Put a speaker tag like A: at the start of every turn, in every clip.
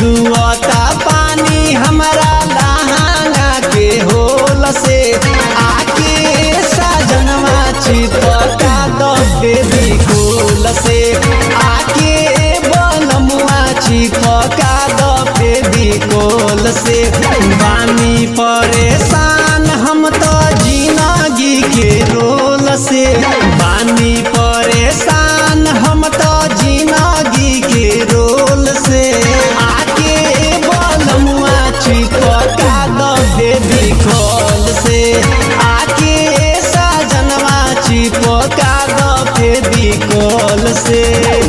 A: चुआता पानी हमारा लहंगा के होल से आके साजनवा चिपका दो बेबी कोल से आके बनमुआ चिपका दो बेबी कोल से। बानी परेशान हम तो जिंदगी के रोल से, बानी परेशान हम तो जिंदगी के रोल से आके बनमुआ चिपका दो बेबी कोल से आके साजनवा चिपका दो बेबी कोल से।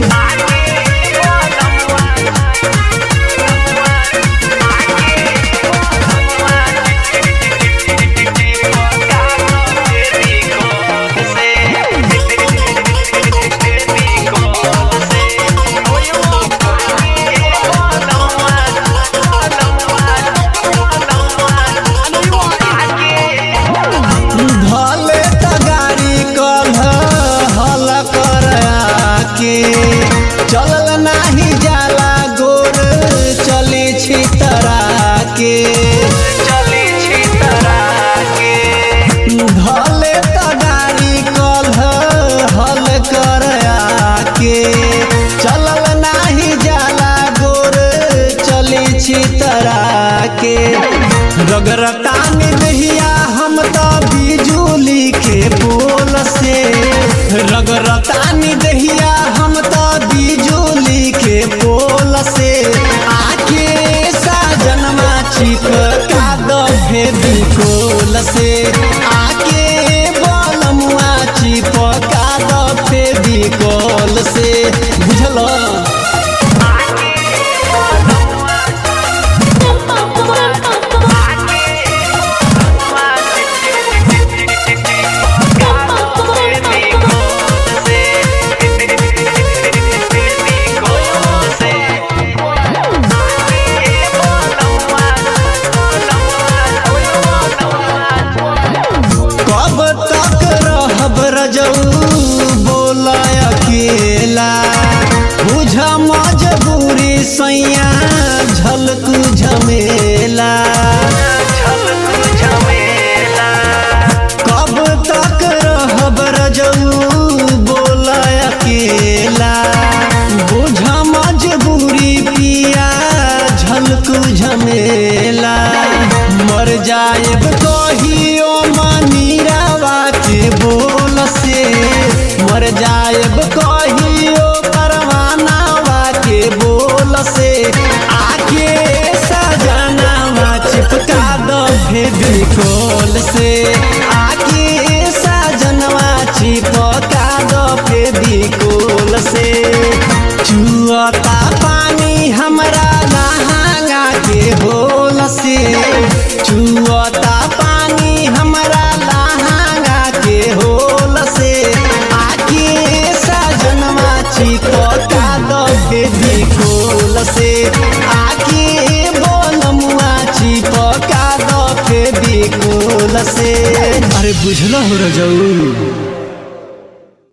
A: चलल नाही जाला गोर चली छितरा के, चली छितरा के धले त गाड़ी कल हल कर आके। चलल नाही जाला गोर चली छितरा के, रगरतानी दहिया हम तो बिजुली के पोल से, रगरतानी दहिया हम तो बिजुली के पोल से आके साजनवा चिपका दो बेबी कोल से आके बनमुआ चिपका दो बेबी कोल से। बुझलो बोला अकेला बुझ मजबूरी सैया झलकू झमेला, कब तक रहब रजऊ बोला अकेला बुझ मजबूरी पिया झलकू झमेला। मर जाएब कहियो मनीरावा के बोल से, मर जाएब कहियो परवानावा के बोल से आके साजनवा चिपका दो बेबी कोल से आके साजनवा चिपका दो बेबी कोल से। चुआता पानी हमरा लहंगा के होल से, चुआता पानी हमरा लहंगा के होल से आके साजनवा चिपका दो बेबी कोल से आके बनमुआ चिपका दो बेबी कोल से। अरे बुझलो हो रजऊ।